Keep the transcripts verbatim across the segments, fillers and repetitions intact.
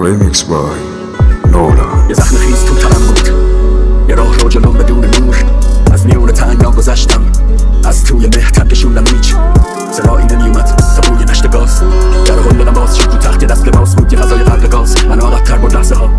Remix by نولا. یه زخم خیز تو تنم بود، یه راه رو جلوم بدون نور. از میون تنگا گذشتم، از توی مهتم کشوندم هیچ صدایی نمیومد تا بوی نشت گاز. در هل دادم باز شد تو تخت یه دست لباس بود، یه فضای غرق گاز. من عادت‌تر بود لحظه ها،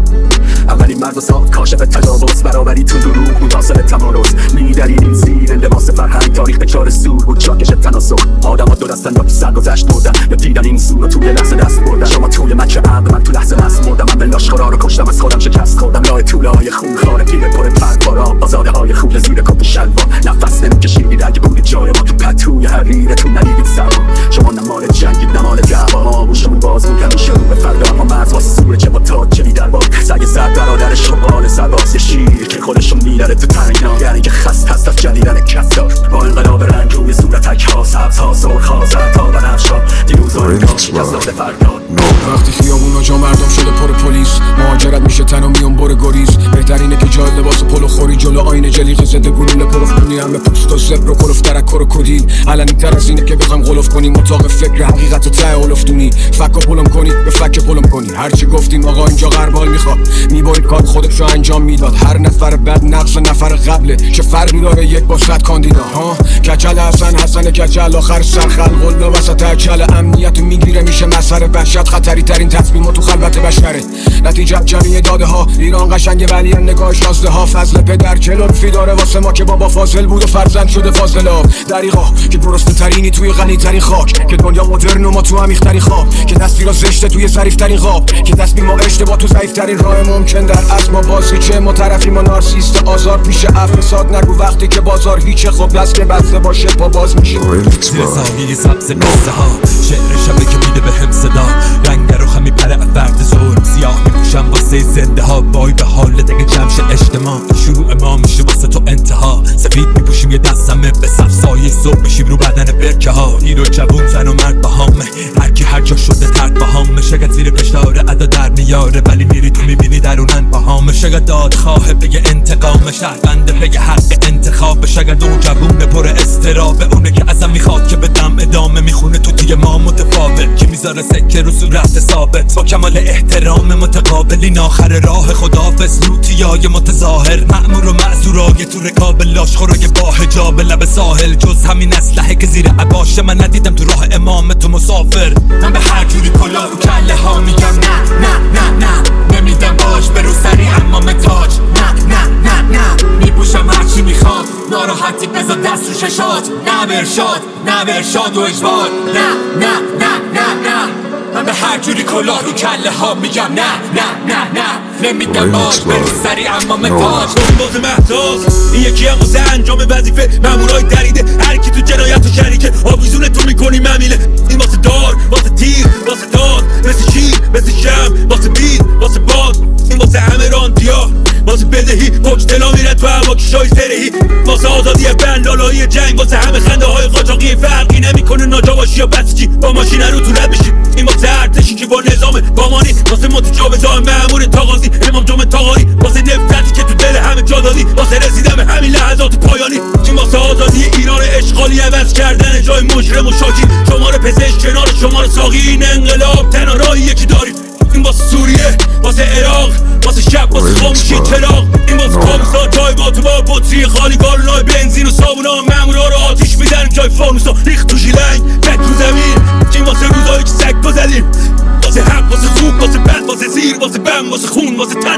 اولین مرد و ساخت کاشف تجاوز. برابری تو دروغ بود حاصل تمارز. میدرید زیر لباس فرهنگ، تاریخ به چار سور بود چاکش تناسخ. آدم ها دو دستن یا سر گذشت بردن، یا دیدن این سور رو توی لحظه دست بردن. شما توی مچ عقل، من تو لحظه مست مردم. من به لاشخورا رو کشتم، از خودم شکست خوردم. لای طوله های خون خاره پیره پر پرپارا، آزاده های خوله زیر کت شلوار. نفس نمیکشیدید اگه بود جای ما تو پتوی حریرتون ندیدید سرما. شما نمال جنگید نمال دعوا، موشمون باز بود همیشه رو به فردا. ما مرز واسه سوره چه با تاج چلی در باد. سگ زرد برادر شمال سرباز، یه شیر که خودشو میداره تو تنگنا. یعنی که خست هست از جلیدن کسدار. با انقلاب رنگ روی صورتک ها، سبز ها سرخ ها زرد ها بنفش ها. دیروز ها اینجا شکست فرداد. وقتی خیابونا جا مردم شده پر پلیس، مهاجرت میشه تن و میون بر گریز. بهترینه که جای لباس پلو خوری جلو آینه جلیقه زده گلوله پرخونی. همه پوست و زبر و کلوف درک و کدیل. علنی تر از اینه که بخوایم غلوف کنیم اتاق فکر حقیقت و ته اولفتونی. فک و پلم کنی به فک پلم کنی. هرچی گفتیم آقا اینجا غربال میخواد، میبرید کار خودش رو انجام میداد. هر نفر بعد نقص نفر قبله، چه فرقی داره یک با صد کاندیدا ها. کچل حسن حسن کچل آخر سر خلق قله وسط اکل. امنیت میگیره میشه مسخره، وحشت خطری ترین تصمیم تو خلوت بشره. نتیجه جمعی داده ها، ایران قشنگه ولی نگاهش راسته ها. فضل پدر چه لطفی داره واسه ما که بابا فاضل بود و فرزند شده فاضلا. دریغا که درست ترینی توی غنی ترین خاک، که دنیا مدرن و ما تو عمیق ترین خواب. که تصویرا زشته توی ظریف ترین خواب، که تصمیم ما اشتباه تو ضعیف ترین راه ممکن. در اصل ما بازی چه ما طرفی ما نارسیست آزار پیش افساد. نگو وقتی که بازار هیچه، خب دست که بسته باشه پا باز میشه. زیر سایه سبز قصه ها، شعر شبه که میده به هم صدا. رنگ رو خمی پره فرد ظلم، سیاه میپوشم واسه زنده ها. وای به حال دیگه جمش اجتماع، شروع ما میشه واسه تو انتها. سفید میپوشیم یه دستمه به صف سایه صبح بشیم رو بدن برکه ها. هیرو جوون زن و مرد بهامه، هرکی هر جا شده ترد بهامه. شگت زیر فشار ادا در میاره، ولی میری تو میبینی درونن بهامه. شگت داد خواه بگه انتقام، شهرونده بگه حق انتخاب. شگت اون جوون پر استرابه، اونه که ازم میخواد که بدم ادامه. میخونه تو توی ما متفاوت، که میذاره سکه رو صورت ثابت. با کمال احترام متقابلین آخر راه خداحافظ. لوتیای متظاهر، مأمور و معذورای تو رکاب لاشخورای با حجاب لب ساحل. جز همین اسلحه که زیر عباشه، من ندیدم تو راه امام تو مسافر. من به هر جوری کلا رو کله ها میگم نه نه نه نه. نمیدم باش به رو سری امام تاج. نه نه نه نه. میپوشم هرچی میخواد، ناراحتی بذار دست رو ششات. نه برشاد نه برشاد و اجبار. نه نه نه نه نه. من به هر جوری کلا رو کله ها میگم نه نه نه نه. نمیدم باش به رو سری امام تاج. باز محتاز این یکی هم واسه انجام وظیفه. مامورای دریده هر کی تو جنایت و شریکه. آویزون تو میکنی ممیله، این واسه دار واسه تیر واسه داد. مثل شیر مثل شم واسه بید واسه باد. این واسه همه راندیا واسه بدهی، پشت دلا میره تو هوا کشای زرهی. واسه آزادی بندالایی جنگ، واسه همه خنده های قاچاقی. فرقی نمیکنه ناجا باشی یا بسیجی، با ماشین رو تو رد بشی. این واسه ارتشی که با نظام بامانی، واسه متجاوزای مأمور تاغازی. امام جمعه تاغاری، واسه نفرتی که تو دل همه جا دادی. واسه رسیدن به همین لحظات پایانی. این واسه آزادی ایران اشغالی، عوض کردن جای مجرم و شاکی. شماره پزشک کنار شماره ساقی، این انقلاب تنها راه یکی داری. این واسه سوریه واسه عراق، واسه شب واسه خاموشی چراغ. این واسه کابوسا جای با تو با بطری خالی. گالونای بنزین و صابونا، مامورا رو آتیش میزنیم جای فانوسا. ریخت تو ژیلنگ بد رو زمین. این واسه روزایی که سگ بزدیم. واسه حق واسه خوب واسه بد واسه زیر واسه بم واسه خون واسه تن.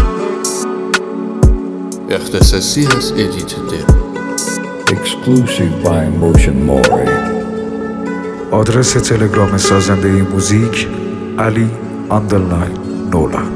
اختصاصی هست ادیتده. Exclusive by Motion Mori. آدرس تلگرام سازنده موزیک علی اندرلاین نولا.